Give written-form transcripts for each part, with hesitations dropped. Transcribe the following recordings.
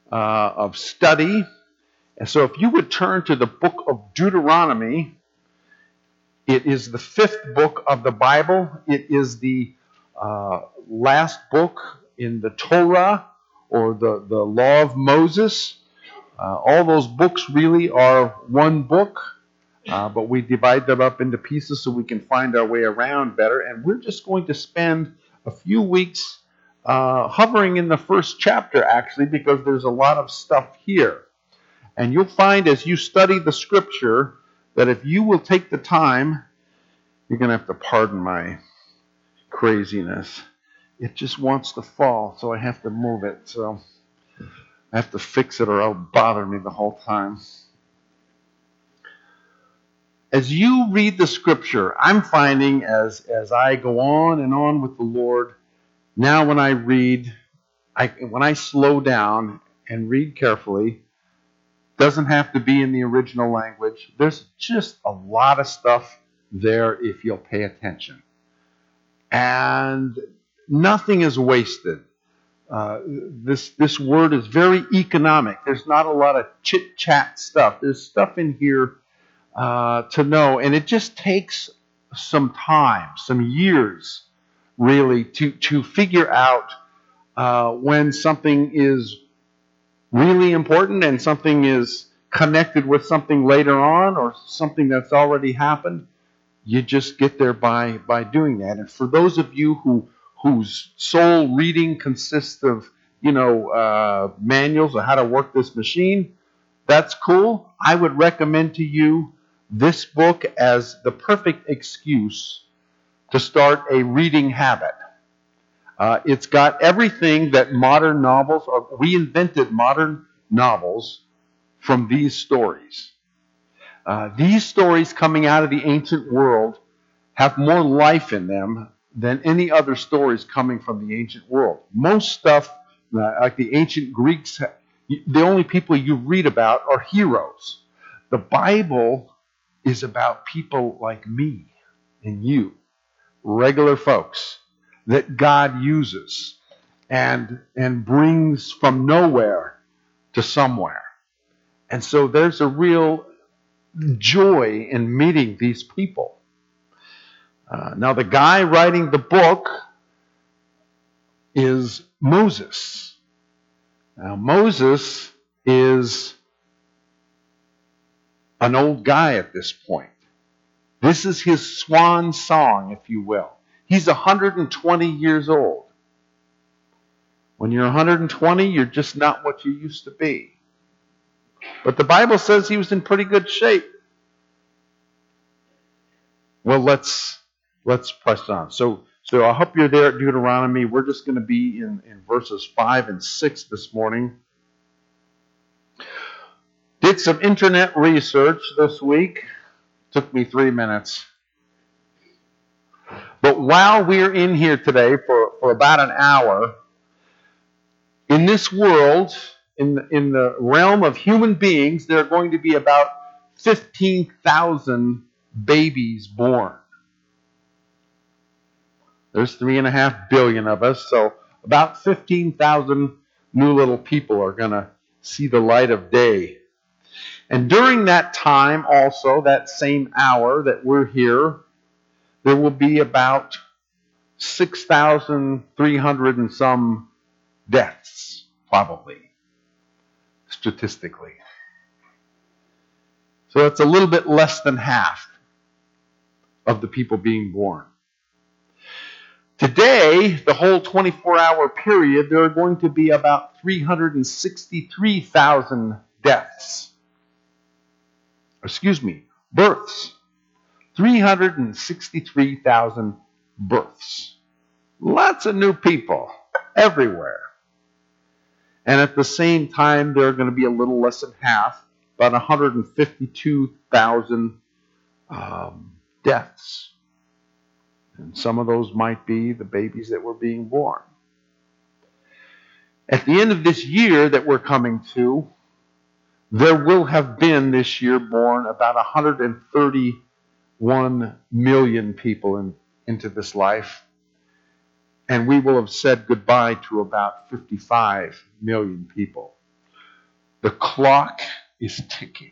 of study. And so if you would turn to the book of Deuteronomy, it is the 5th book of the Bible. It is the last book in the Torah, or the Law of Moses. All those books really are one book, but we divide them up into pieces so we can find our way around better. And we're just going to spend a few weeks hovering in the first chapter, actually, because there's a lot of stuff here. And you'll find as you study the scripture that if you will take the time, you're going to have to pardon my craziness. It just wants to fall, so I have to move it. So I have to fix it or it'll bother me the whole time. As you read the scripture, I'm finding as I go on and on with the Lord, now when I read, when I slow down and read carefully, doesn't have to be in the original language. There's just a lot of stuff there if you'll pay attention. And nothing is wasted. This word is very economic. There's not a lot of chit-chat stuff. There's stuff in here to know. And it just takes some time, some years, really, to figure out when something is really important and something is connected with something later on or something that's already happened. You just get there by doing that. And for those of you whose sole reading consists of, manuals on how to work this machine, that's cool. I would recommend to you this book as the perfect excuse to start a reading habit. It's got everything that modern novels, or reinvented modern novels, from these stories. These stories coming out of the ancient world have more life in them than any other stories coming from the ancient world. Most stuff, like the ancient Greeks, the only people you read about are heroes. The Bible is about people like me and you, regular folks, that God uses and brings from nowhere to somewhere. And so there's a real joy in meeting these people. Now the guy writing the book is Moses. Now Moses is an old guy at this point. This is his swan song, if you will. He's 120 years old. When you're 120, you're just not what you used to be. But the Bible says he was in pretty good shape. Well, let's press on. So I hope you're there at Deuteronomy. We're just going to be in verses 5 and 6 this morning. Did some internet research this week. Took me 3 minutes. But while we're in here today for about an hour, in this world, in the realm of human beings, there are going to be about 15,000 babies born. There's 3.5 billion of us, so about 15,000 new little people are going to see the light of day. And during that time also, that same hour that we're here, there will be about 6,300 and some deaths, probably, statistically. So that's a little bit less than half of the people being born. Today, the whole 24-hour period, there are going to be about 363,000 deaths. Births. 363,000 births. Lots of new people everywhere. And at the same time, there are going to be a little less than half, about 152,000 deaths. And some of those might be the babies that were being born. At the end of this year that we're coming to, there will have been this year born about 131 million people into this life. And we will have said goodbye to about 55 million people. The clock is ticking.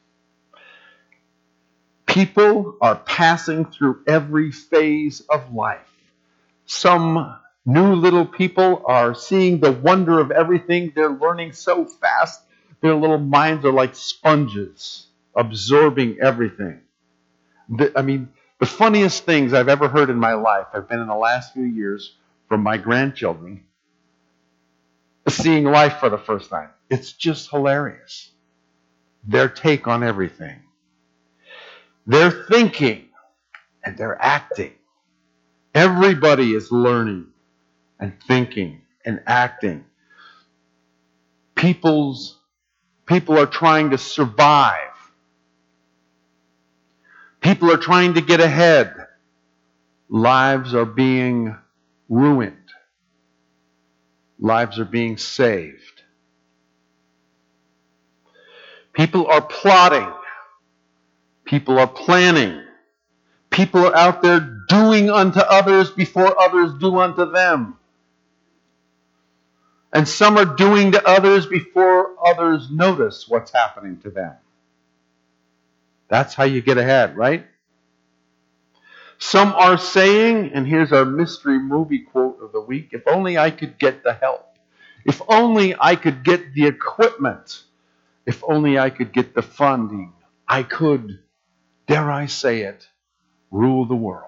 People are passing through every phase of life. Some new little people are seeing the wonder of everything. They're learning so fast. Their little minds are like sponges, absorbing everything. The funniest things I've ever heard in my life have been in the last few years from my grandchildren seeing life for the first time. It's just hilarious. Their take on everything. They're thinking and they're acting. Everybody is learning and thinking and acting. People are trying to survive. People are trying to get ahead. Lives are being ruined. Lives are being saved. People are plotting. People are planning. People are out there doing unto others before others do unto them. And some are doing to others before others notice what's happening to them. That's how you get ahead, right? Some are saying, and here's our mystery movie quote of the week, if only I could get the help. If only I could get the equipment. If only I could get the funding. I could, dare I say it, rule the world.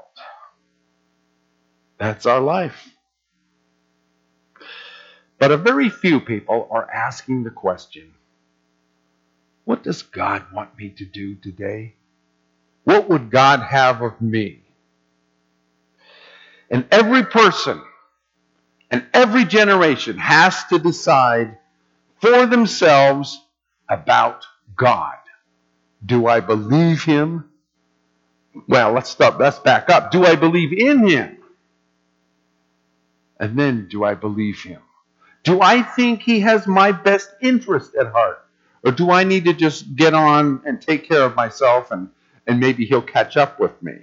That's our life. But a very few people are asking the question, what does God want me to do today? What would God have of me? And every person and every generation has to decide for themselves about God. Do I believe Him? Well, let's back up. Do I believe in Him? And then, do I believe Him? Do I think He has my best interest at heart? Or do I need to just get on and take care of myself and maybe He'll catch up with me?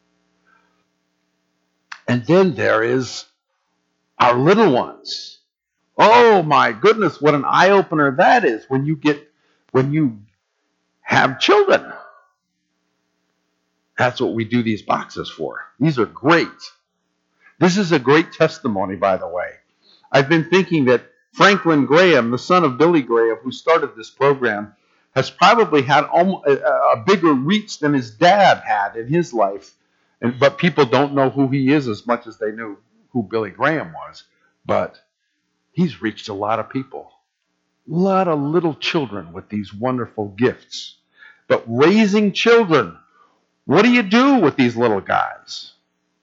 And then there is our little ones. Oh my goodness, what an eye-opener that is when you have children. That's what we do these boxes for. These are great. This is a great testimony, by the way. I've been thinking that Franklin Graham, the son of Billy Graham, who started this program, has probably had a bigger reach than his dad had in his life. But people don't know who he is as much as they knew who Billy Graham was. But he's reached a lot of people. A lot of little children with these wonderful gifts. But raising children, what do you do with these little guys?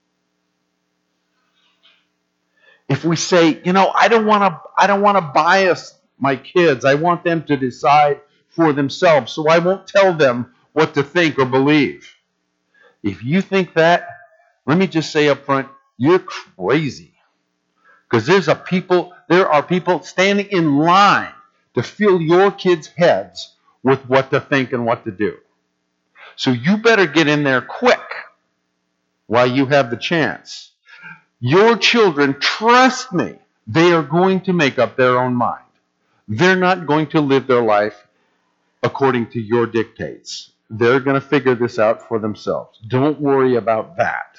If we say, I don't want to bias my kids. I want them to decide for themselves, so I won't tell them what to think or believe. If you think that, let me just say up front, you're crazy. Because there are people standing in line to fill your kids' heads with what to think and what to do. So you better get in there quick while you have the chance. Your children, trust me, they are going to make up their own mind. They're not going to live their life according to your dictates. They're going to figure this out for themselves. Don't worry about that.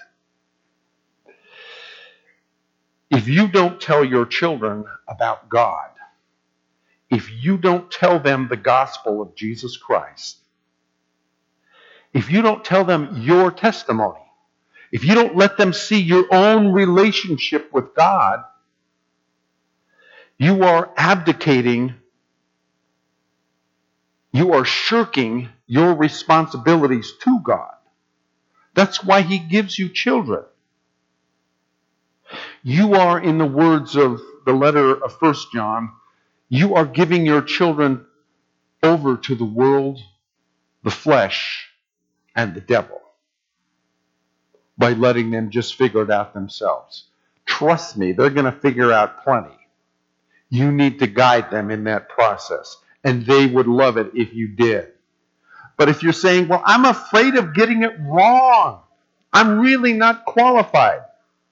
If you don't tell your children about God, if you don't tell them the gospel of Jesus Christ, if you don't tell them your testimony, if you don't let them see your own relationship with God, you are abdicating, you are shirking your responsibilities to God. That's why He gives you children. You are, in the words of the letter of 1 John, you are giving your children over to the world, the flesh, and the devil by letting them just figure it out themselves. Trust me, they're going to figure out plenty. You need to guide them in that process, and they would love it if you did. But if you're saying, well, I'm afraid of getting it wrong, I'm really not qualified.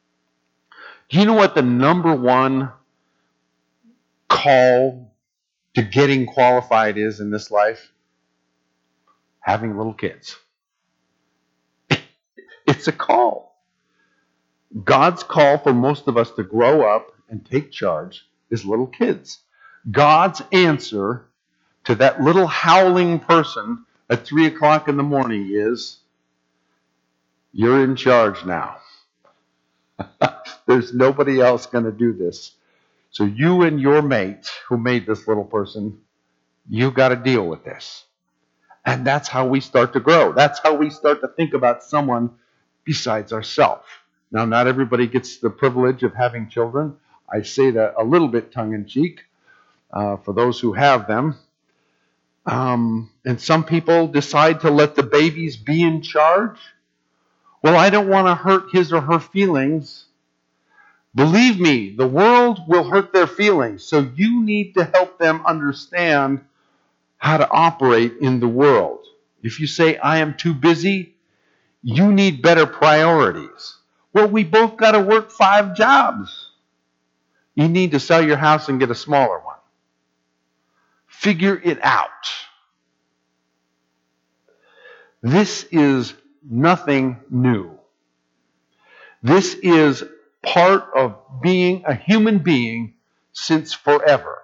Do you know what the number one call to getting qualified is in this life? Having little kids. It's a call. God's call for most of us to grow up and take charge is little kids. God's answer to that little howling person at 3 o'clock in the morning is, you're in charge now. There's nobody else going to do this. So you and your mate who made this little person, you got to deal with this. And that's how we start to grow. That's how we start to think about someone besides ourselves. Now, not everybody gets the privilege of having children. I say that a little bit tongue-in-cheek for those who have them. And some people decide to let the babies be in charge. Well, I don't want to hurt his or her feelings. Believe me, the world will hurt their feelings. So you need to help them understand how to operate in the world. If you say, I am too busy, you need better priorities. Well, we both got to work 5 jobs. You need to sell your house and get a smaller one. Figure it out. This is nothing new. This is part of being a human being since forever.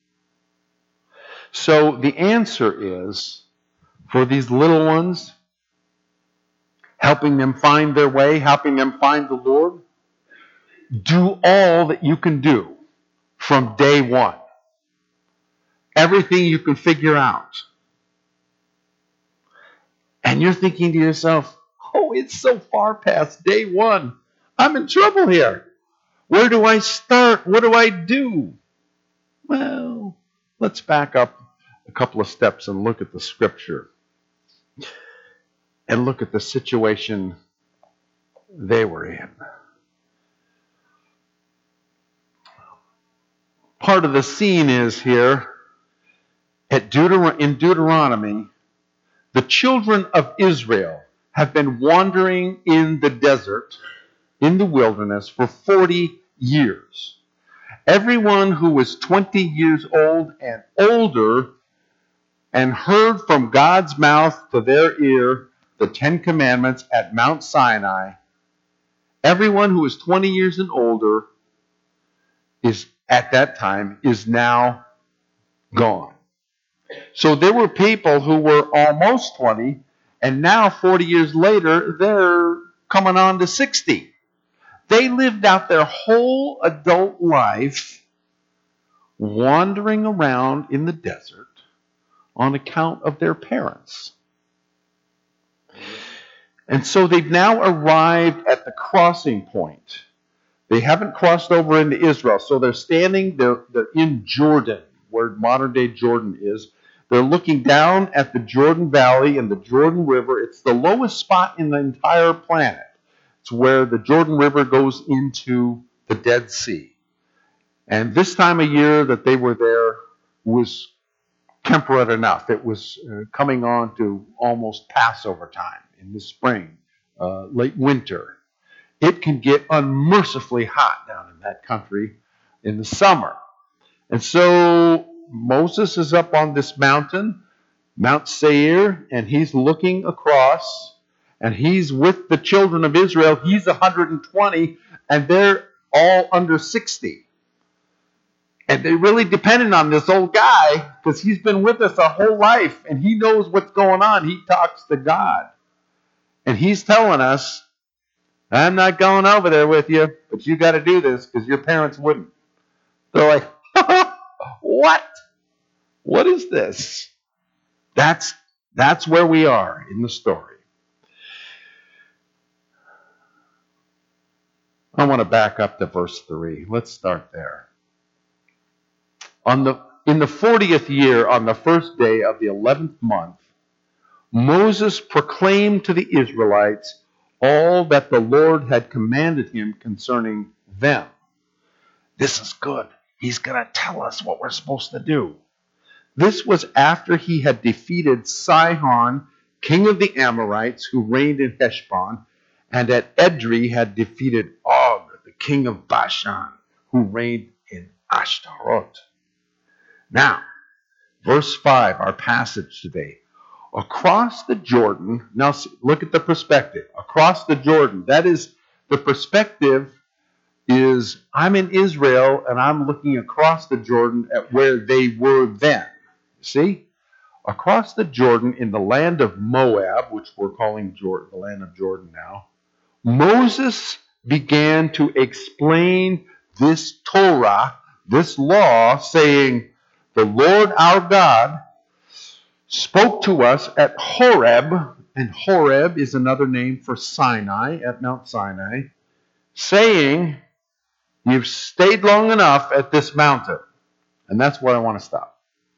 So the answer is, for these little ones, helping them find their way, helping them find the Lord, do all that you can do from day one. Everything you can figure out. And you're thinking to yourself, oh, it's so far past day one. I'm in trouble here. Where do I start? What do I do? Well, let's back up a couple of steps and look at the scripture. And look at the situation they were in. Part of the scene is here in Deuteronomy, the children of Israel have been wandering in the desert, in the wilderness, for 40 years. Everyone who was 20 years old and older and heard from God's mouth to their ear the 10 Commandments at Mount Sinai, everyone who is 20 years and older is at that time is now gone. So there were people who were almost 20, and now 40 years later, they're coming on to 60. They lived out their whole adult life wandering around in the desert on account of their parents. And so they've now arrived at the crossing point. They haven't crossed over into Israel. So they're in Jordan, where modern-day Jordan is. They're looking down at the Jordan Valley and the Jordan River. It's the lowest spot in the entire planet. It's where the Jordan River goes into the Dead Sea. And this time of year that they were there was temperate enough. It was coming on to almost Passover time in the spring, late winter. It can get unmercifully hot down in that country in the summer. And so Moses is up on this mountain, Mount Seir, and he's looking across, and he's with the children of Israel. He's 120, and they're all under 60. And they really depended on this old guy because he's been with us our whole life, and he knows what's going on. He talks to God. And he's telling us, I'm not going over there with you, but you got to do this because your parents wouldn't. They're like, what? What is this? That's where we are in the story. I want to back up to verse 3. Let's start there. In the 40th year, on the first day of the 11th month, Moses proclaimed to the Israelites all that the Lord had commanded him concerning them. This is good. He's going to tell us what we're supposed to do. This was after he had defeated Sihon, king of the Amorites, who reigned in Heshbon, and at Edrei had defeated Og, the king of Bashan, who reigned in Ashtaroth. Now, Verse 5, our passage today. Across the Jordan, now look at the perspective. Across the Jordan, that is, the perspective is I'm in Israel and I'm looking across the Jordan at where they were then. See? Across the Jordan in the land of Moab, which we're calling Jordan, the land of Jordan now, Moses began to explain this Torah, this law, saying, the Lord our God spoke to us at Horeb, and Horeb is another name for Sinai, at Mount Sinai, saying, you've stayed long enough at this mountain. And that's where I want to stop.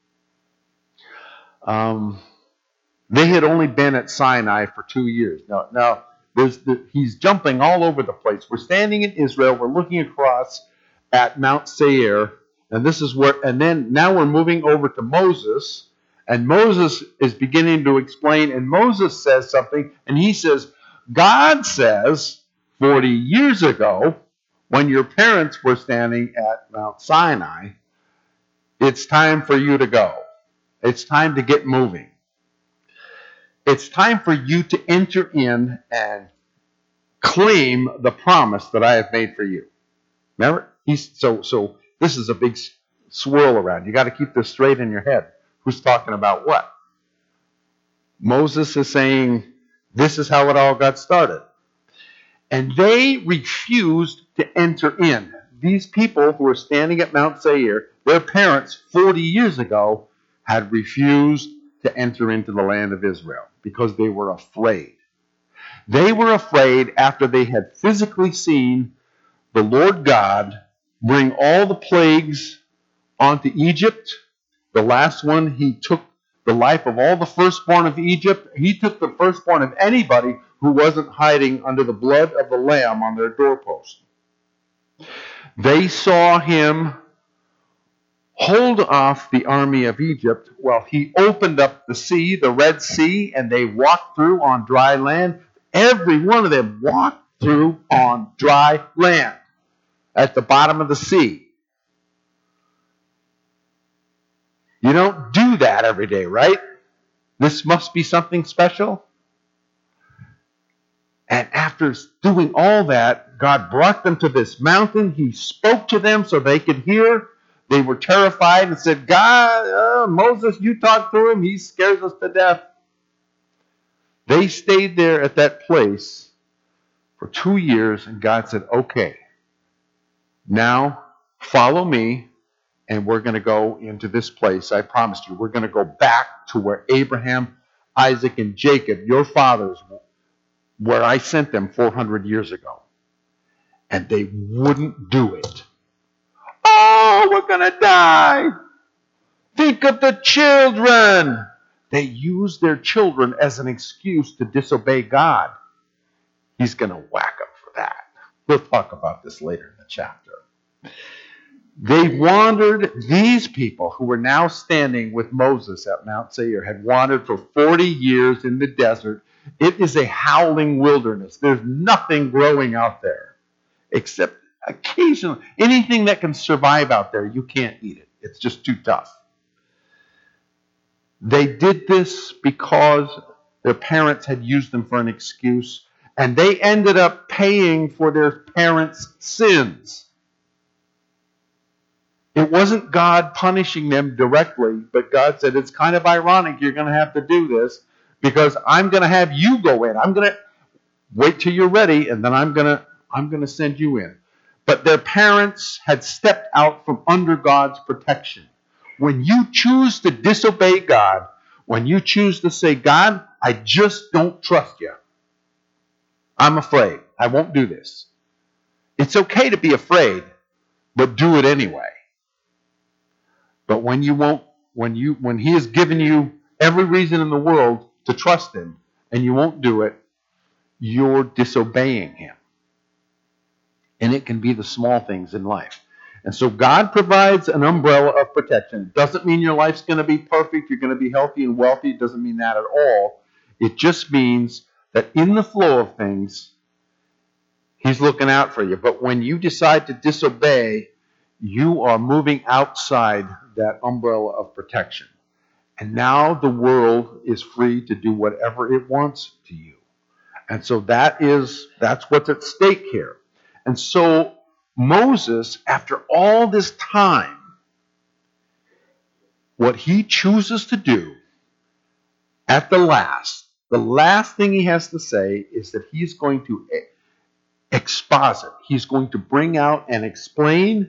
They had only been at Sinai for 2 years. Now he's jumping all over the place. We're standing in Israel. We're looking across at Mount Seir. And this is where, and then now we're moving over to Moses. And Moses is beginning to explain. And Moses says something. And he says, God says 40 years ago, when your parents were standing at Mount Sinai, it's time for you to go. It's time to get moving. It's time for you to enter in and claim the promise that I have made for you. Remember? So this is a big swirl around. You got to keep this straight in your head. Who's talking about what? Moses is saying, this is how it all got started. And they refused to enter in. These people who were standing at Mount Seir, their parents 40 years ago had refused to enter into the land of Israel because they were afraid. They were afraid after they had physically seen the Lord God bring all the plagues onto Egypt. The last one, he took the life of all the firstborn of Egypt. He took the firstborn of anybody who wasn't hiding under the blood of the lamb on their doorpost. They saw him hold off the army of Egypt while he opened up the sea, the Red Sea, and they walked through on dry land. Every one of them walked through on dry land at the bottom of the sea. You don't do that every day, right? This must be something special. And after doing all that, God brought them to this mountain. He spoke to them so they could hear. They were terrified and said, God, Moses, you talk to him. He scares us to death. They stayed there at that place for 2 years, and God said, okay, now follow me, and we're going to go into this place. I promised you, we're going to go back to where Abraham, Isaac, and Jacob, your fathers, where I sent them 400 years ago. And they wouldn't do it. Oh, we're going to die. Think of the children. They use their children as an excuse to disobey God. He's going to whack them for that. We'll talk about this later in the chapter. They wandered, these people who were now standing with Moses at Mount Seir had wandered for 40 years in the desert. It is a howling wilderness. There's nothing growing out there except occasionally anything that can survive out there. You can't eat it. It's just too tough. They did this because their parents had used them for an excuse, and they ended up paying for their parents' sins. It wasn't God punishing them directly, but God said, it's kind of ironic you're going to have to do this because I'm going to have you go in. I'm going to wait till you're ready, and then I'm going to send you in. But their parents had stepped out from under God's protection. When you choose to disobey God, when you choose to say, God, I just don't trust you. I'm afraid. I won't do this. It's okay to be afraid, but do it anyway. But when he has given you every reason in the world to trust him, and you won't do it, you're disobeying him. And it can be the small things in life. And so God provides an umbrella of protection. It doesn't mean your life's going to be perfect, you're going to be healthy and wealthy. It doesn't mean that at all. It just means that in the flow of things, he's looking out for you. But when you decide to disobey, you are moving outside that umbrella of protection. And now the world is free to do whatever it wants to you. And so that's what's at stake here. And so Moses, after all this time, what he chooses to do at the last thing he has to say is that he's going to exposit. He's going to bring out and explain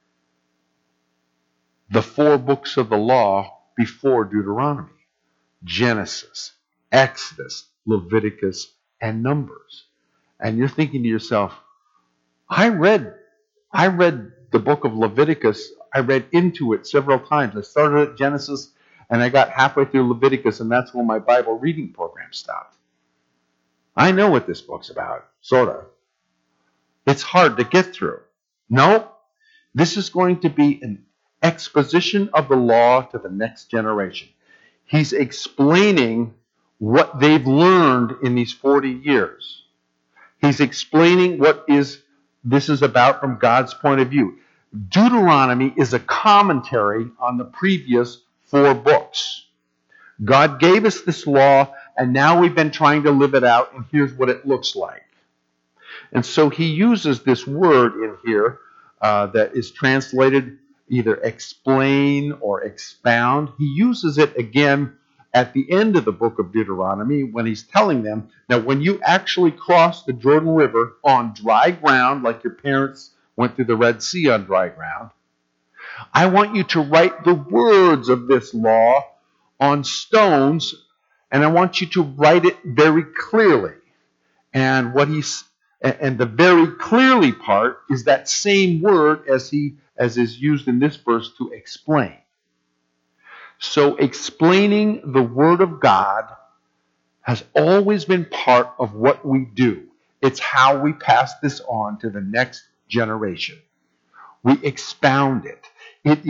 the 4 books of the law before Deuteronomy: Genesis, Exodus, Leviticus, and Numbers. And you're thinking to yourself, I read the book of Leviticus. I read into it several times. I started at Genesis and I got halfway through Leviticus, and that's when my Bible reading program stopped. I know what this book's about, sort of. It's hard to get through. No, this is going to be an exposition of the law to the next generation. He's explaining what they've learned in these 40 years. He's explaining what this is about from God's point of view. Deuteronomy is a commentary on the previous 4 books. God gave us this law, and now we've been trying to live it out, and here's what it looks like. And so he uses this word in here that is translated either explain or expound. He uses it again at the end of the book of Deuteronomy when he's telling them, now when you actually cross the Jordan River on dry ground, like your parents went through the Red Sea on dry ground, I want you to write the words of this law on stones, and I want you to write it very clearly. And the very clearly part is that same word as is used in this verse to explain. So explaining the Word of God has always been part of what we do. It's how we pass this on to the next generation. We expound it. It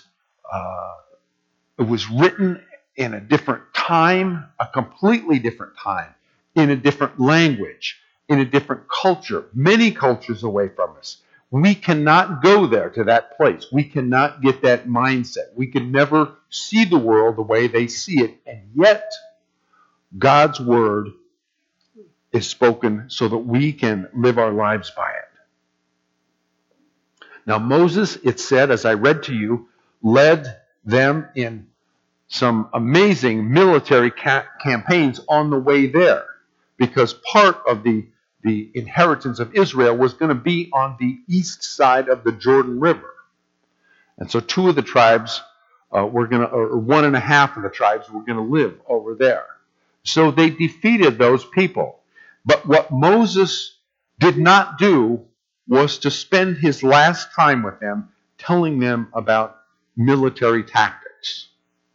was written in a different time, a completely different time, in a different language, in a different culture, many cultures away from us. We cannot go there to that place. We cannot get that mindset. We can never see the world the way they see it. And yet, God's word is spoken so that we can live our lives by it. Now, Moses, it said, as I read to you, led them in some amazing military campaigns on the way there, because part of the inheritance of Israel was going to be on the east side of the Jordan River. And so 2 of the tribes or 1.5 of the tribes were going to live over there. So they defeated those people. But what Moses did not do was to spend his last time with them telling them about military tactics.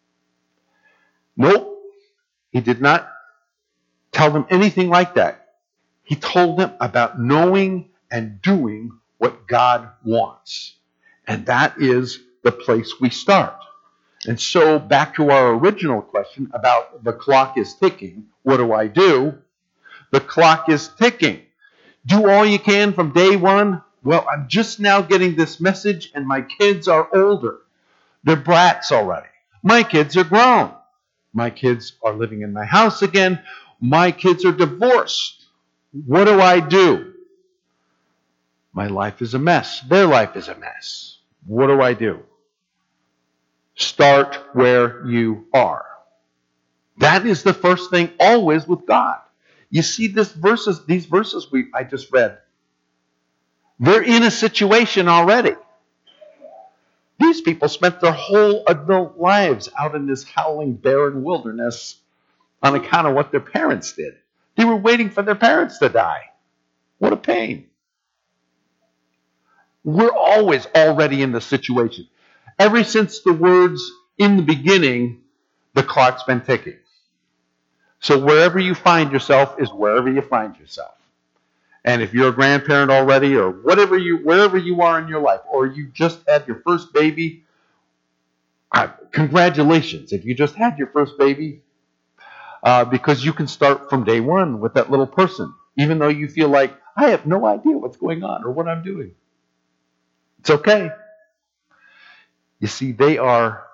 Nope, he did not tell them anything like that. He told them about knowing and doing what God wants. And that is the place we start. And so back to our original question about the clock is ticking. What do I do? The clock is ticking. Do all you can from day one. Well, I'm just now getting this message and my kids are older. They're brats already. My kids are grown. My kids are living in my house again. My kids are divorced. What do I do? My life is a mess. Their life is a mess. What do I do? Start where you are. That is the first thing always with God. You see these verses I just read. They're in a situation already. These people spent their whole adult lives out in this howling, barren wilderness on account of what their parents did. They were waiting for their parents to die. What a pain. We're always already in the situation. Ever since the words in the beginning, the clock's been ticking. So wherever you find yourself is wherever you find yourself. And if you're a grandparent already, or wherever you are in your life, or you just had your first baby, congratulations if you just had your first baby, because you can start from day one with that little person, even though you feel like, I have no idea what's going on or what I'm doing. It's okay. You see, they are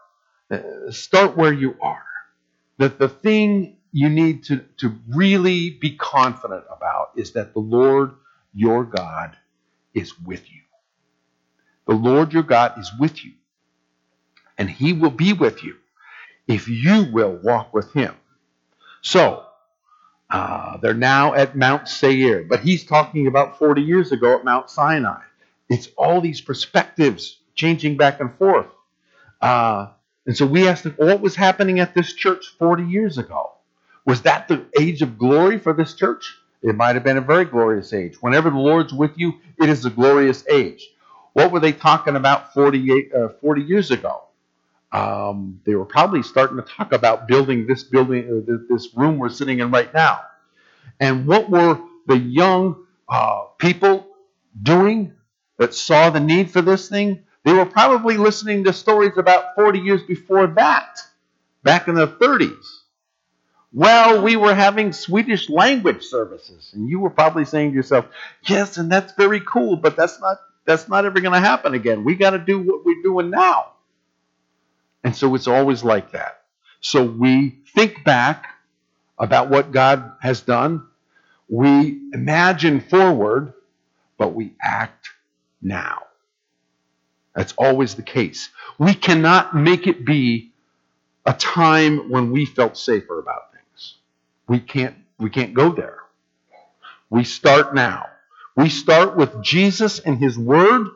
Start where you are. That the thing you need to really be confident about is that the Lord your God is with you. The Lord your God is with you. And he will be with you if you will walk with him. So, they're now at Mount Seir, but he's talking about 40 years ago at Mount Sinai. It's all these perspectives changing back and forth. And so we asked him, what was happening at this church 40 years ago? Was that the age of glory for this church? It might have been a very glorious age. Whenever the Lord's with you, it is a glorious age. What were they talking about 40 years ago? They were probably starting to talk about building, this room we're sitting in right now. And what were the young people doing that saw the need for this thing? They were probably listening to stories about 40 years before that, back in the 30s. Well, we were having Swedish language services, and you were probably saying to yourself, yes, and that's very cool, but that's not ever going to happen again. We got to do what we're doing now. And so it's always like that. So we think back about what God has done. We imagine forward, but we act now. That's always the case. We cannot make it be a time when we felt safer about things. We can't go there. We start now. We start with Jesus and his word,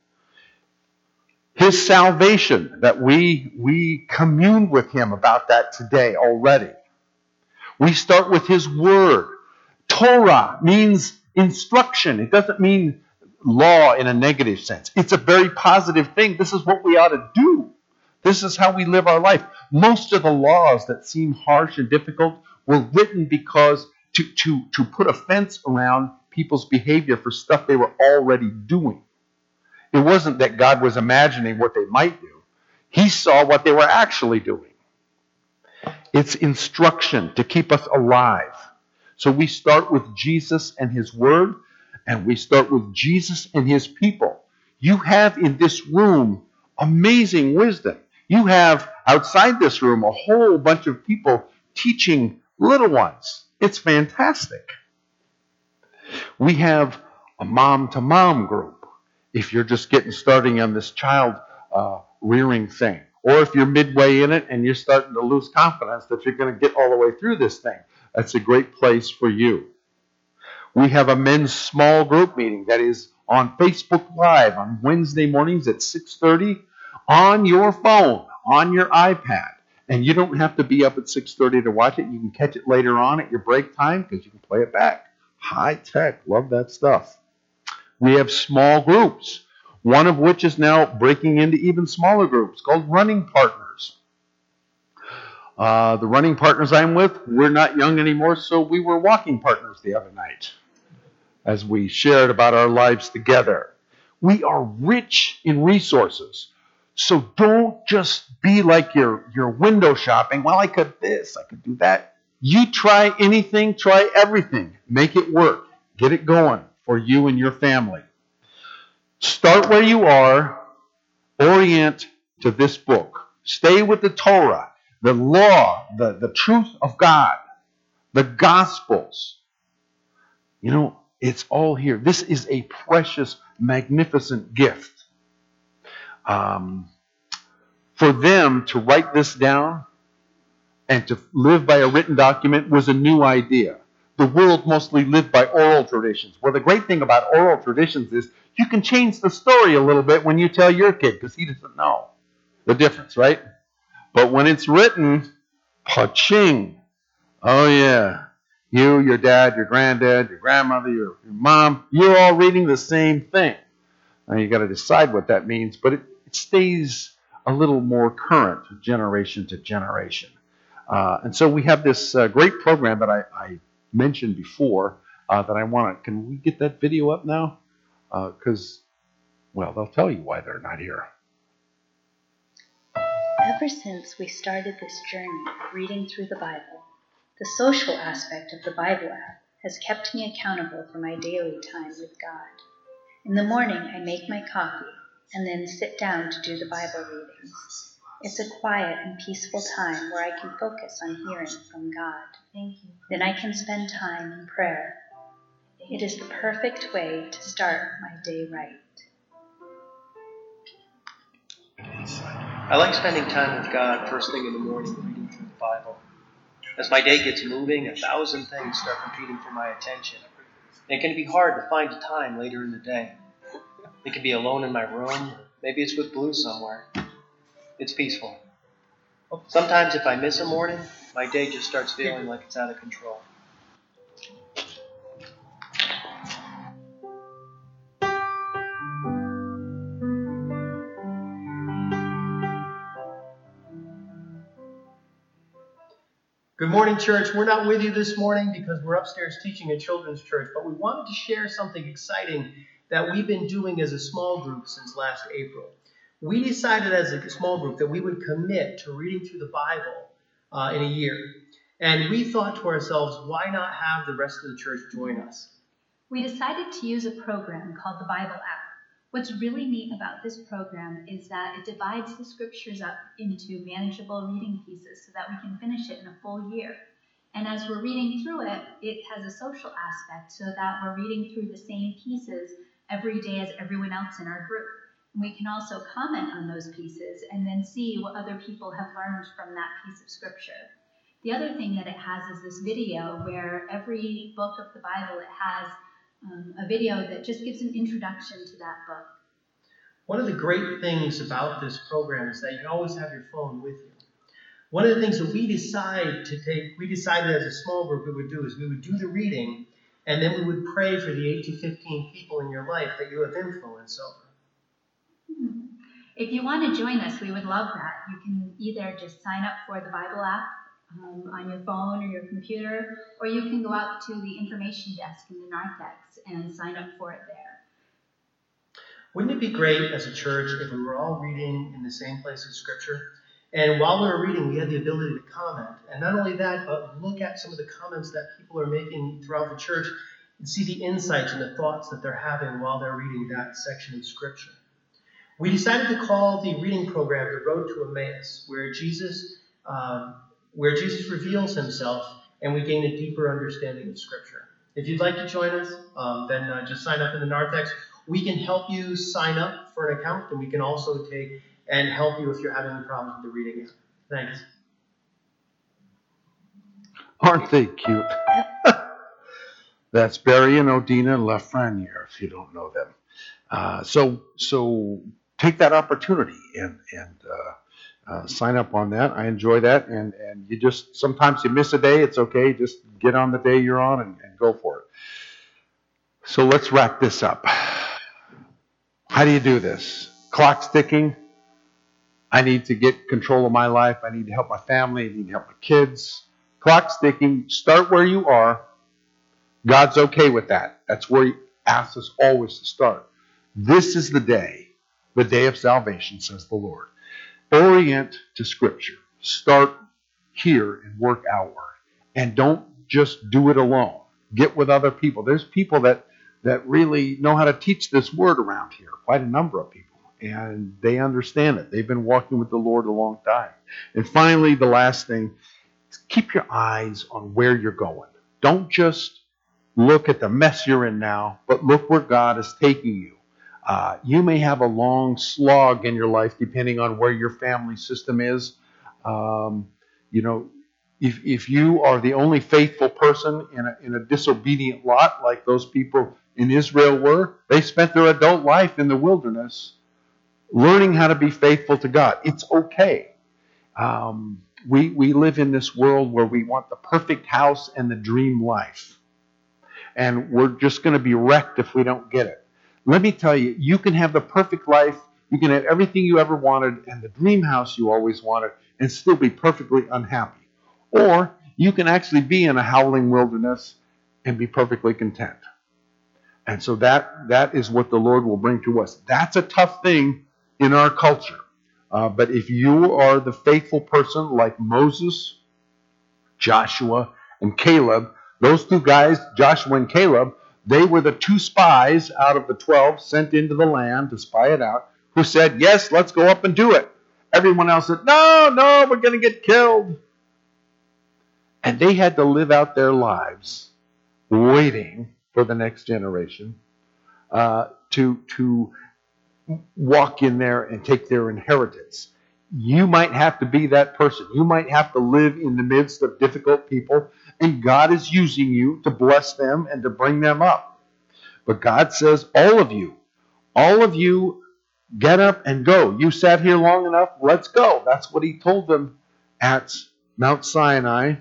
his salvation, that we commune with him about that today already. We start with his word. Torah means instruction. It doesn't mean law in a negative sense. It's a very positive thing. This is what we ought to do. This is how we live our life. Most of the laws that seem harsh and difficult were written because to put a fence around people's behavior for stuff they were already doing. It wasn't that God was imagining what they might do. He saw what they were actually doing. It's instruction to keep us alive. So we start with Jesus and his word, and we start with Jesus and his people. You have in this room amazing wisdom. You have outside this room a whole bunch of people teaching little ones. It's fantastic. We have a mom-to-mom group. If you're just getting starting on this child rearing thing, or if you're midway in it and you're starting to lose confidence that you're going to get all the way through this thing, that's a great place for you. We have a men's small group meeting that is on Facebook Live on Wednesday mornings at 6:30 on your phone, on your iPad. And you don't have to be up at 6:30 to watch it. You can catch it later on at your break time because you can play it back. High tech. Love that stuff. We have small groups, one of which is now breaking into even smaller groups called running partners. The running partners I'm with, we're not young anymore, so we were walking partners the other night as we shared about our lives together. We are rich in resources, so don't just be like your window shopping. Well, I could this, I could do that. You try anything, try everything. Make it work. Get it going for you and your family. Start where you are. Orient to this book. Stay with the Torah, the law, the truth of God, the Gospels. You know, it's all here. This is a precious, magnificent gift. For them to write this down and to live by a written document was a new idea. The world mostly lived by oral traditions. Well, the great thing about oral traditions is you can change the story a little bit when you tell your kid because he doesn't know the difference, right? But when it's written, pa-ching. Oh, yeah. You, your dad, your granddad, your grandmother, your mom, you're all reading the same thing. Now, you got to decide what that means, but it stays a little more current generation to generation. And so we have this great program that I mentioned before that I want to. Can we get that video up now? Because, well, they'll tell you why they're not here. Ever since we started this journey of reading through the Bible, the social aspect of the Bible app has kept me accountable for my daily time with God. In the morning, I make my coffee and then sit down to do the Bible readings. It's a quiet and peaceful time where I can focus on hearing from God. Thank you. Then I can spend time in prayer. It is the perfect way to start my day right. I like spending time with God first thing in the morning reading through the Bible. As my day gets moving, 1,000 things start competing for my attention. It can be hard to find a time later in the day. It can be alone in my room. Maybe it's with Blue somewhere. It's peaceful. Sometimes if I miss a morning, my day just starts feeling like it's out of control. Good morning, church. We're not with you this morning because we're upstairs teaching at Children's Church, but we wanted to share something exciting that we've been doing as a small group since last April. We decided as a small group that we would commit to reading through the Bible in a year. And we thought to ourselves, why not have the rest of the church join us? We decided to use a program called the Bible app. What's really neat about this program is that it divides the scriptures up into manageable reading pieces so that we can finish it in a full year. And as we're reading through it, it has a social aspect so that we're reading through the same pieces every day as everyone else in our group. And we can also comment on those pieces and then see what other people have learned from that piece of scripture. The other thing that it has is this video where every book of the Bible, it has a video that just gives an introduction to that book. One of the great things about this program is that you can always have your phone with you. One of the things that we decided as a small group we would do is we would do the reading, and then we would pray for the 8 to 15 people in your life that you have influence over. If you want to join us, we would love that. You can either just sign up for the Bible app on your phone or your computer, or you can go out to the information desk in the narthex and sign up for it there. Wouldn't it be great as a church if we were all reading in the same place of Scripture? And while we were reading, we had the ability to comment. And not only that, but look at some of the comments that people are making throughout the church and see the insights and the thoughts that they're having while they're reading that section of Scripture. We decided to call the reading program The Road to Emmaus, where Jesus reveals himself and we gain a deeper understanding of Scripture. If you'd like to join us, then just sign up in the narthex. We can help you sign up for an account, and we can also take and help you if you're having any problems with the reading app. Thanks. Aren't they cute? That's Barry and Odina Lafreniere, if you don't know them. So take that opportunity and sign up on that. I enjoy that. And you just, sometimes you miss a day. It's okay. Just get on the day you're on and go for it. So let's wrap this up. How do you do this? Clock's ticking. I need to get control of my life. I need to help my family. I need to help my kids. Clock's ticking. Start where you are. God's okay with that. That's where He asks us always to start. This is the day of salvation, says the Lord. Orient to Scripture. Start here and work outward. And don't just do it alone. Get with other people. There's people that really know how to teach this word around here. Quite a number of people. And they understand it. They've been walking with the Lord a long time. And finally, the last thing is keep your eyes on where you're going. Don't just look at the mess you're in now, but look where God is taking you. You may have a long slog in your life depending on where your family system is. If you are the only faithful person in a disobedient lot like those people in Israel were, they spent their adult life in the wilderness learning how to be faithful to God. It's okay. We live in this world where we want the perfect house and the dream life. And we're just going to be wrecked if we don't get it. Let me tell you, you can have the perfect life, you can have everything you ever wanted and the dream house you always wanted and still be perfectly unhappy. Or you can actually be in a howling wilderness and be perfectly content. And so that is what the Lord will bring to us. That's a tough thing in our culture. But if you are the faithful person like Moses, Joshua, and Caleb, those two guys, Joshua and Caleb, they were the two spies out of the 12 sent into the land to spy it out, who said, yes, let's go up and do it. Everyone else said, no, we're going to get killed. And they had to live out their lives waiting for the next generation to walk in there and take their inheritance. You might have to be that person. You might have to live in the midst of difficult people, and God is using you to bless them and to bring them up. But God says, all of you, get up and go. You sat here long enough, let's go. That's what he told them at Mount Sinai.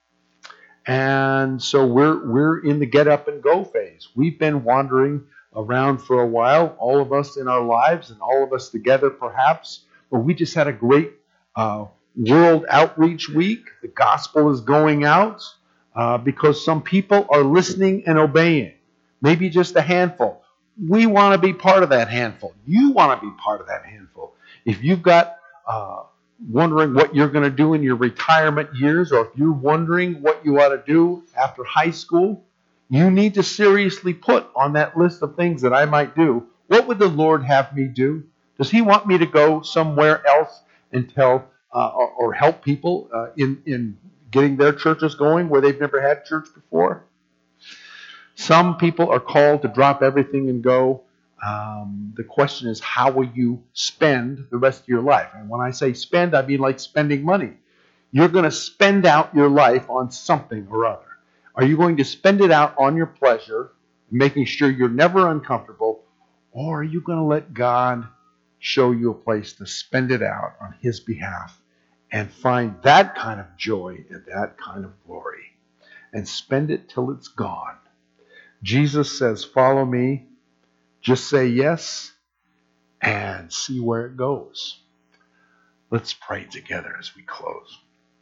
And so we're in the get up and go phase. We've been wandering around for a while, all of us in our lives and all of us together perhaps, but we just had a great World Outreach Week. The gospel is going out because some people are listening and obeying. Maybe just a handful. We want to be part of that handful. You want to be part of that handful. If you've got wondering what you're going to do in your retirement years, or if you're wondering what you ought to do after high school, you need to seriously put on that list of things that I might do. What would the Lord have me do? Does he want me to go somewhere else and tell or help people in getting their churches going where they've never had church before? Some people are called to drop everything and go. The question is, how will you spend the rest of your life? And when I say spend, I mean like spending money. You're going to spend out your life on something or other. Are you going to spend it out on your pleasure, making sure you're never uncomfortable, or are you going to let God show you a place to spend it out on his behalf and find that kind of joy and that kind of glory and spend it till it's gone? Jesus says, follow me. Just say yes and see where it goes. Let's pray together as we close.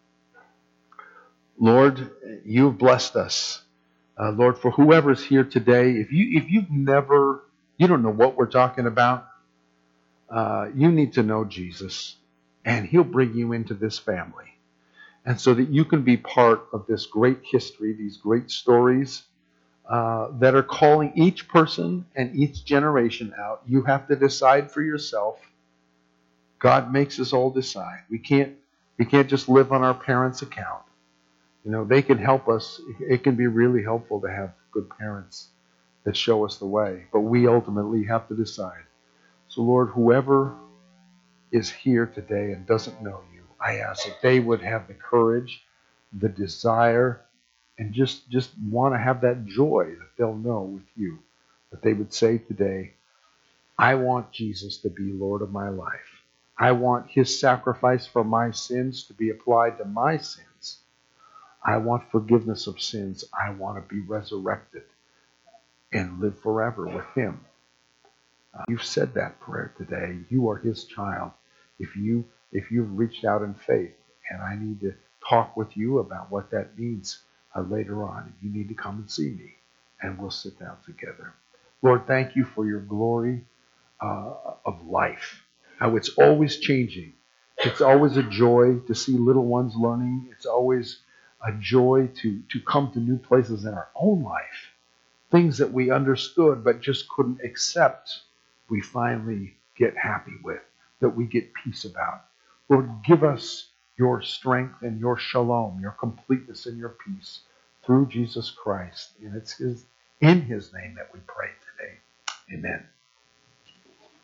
Lord, you've blessed us. Lord, for whoever's here today, if you don't know what we're talking about, you need to know Jesus, and he'll bring you into this family. And so that you can be part of this great history, these great stories that are calling each person and each generation out. You have to decide for yourself. God makes us all decide. We can't just live on our parents' account. You know, they can help us. It can be really helpful to have good parents that show us the way. But we ultimately have to decide. So Lord, whoever is here today and doesn't know you, I ask that they would have the courage, the desire, and just want to have that joy that they'll know with you. That they would say today, I want Jesus to be Lord of my life. I want his sacrifice for my sins to be applied to my sins. I want forgiveness of sins. I want to be resurrected and live forever with him. You've said that prayer today. You are his child. If you've reached out in faith, and I need to talk with you about what that means later on, you need to come and see me, and we'll sit down together. Lord, thank you for your glory of life. How it's always changing. It's always a joy to see little ones learning. It's always a joy to come to new places in our own life. Things that we understood but just couldn't accept, we finally get happy with, that we get peace about. Lord, give us your strength and your shalom, your completeness and your peace through Jesus Christ. And it's in his name that we pray today. Amen.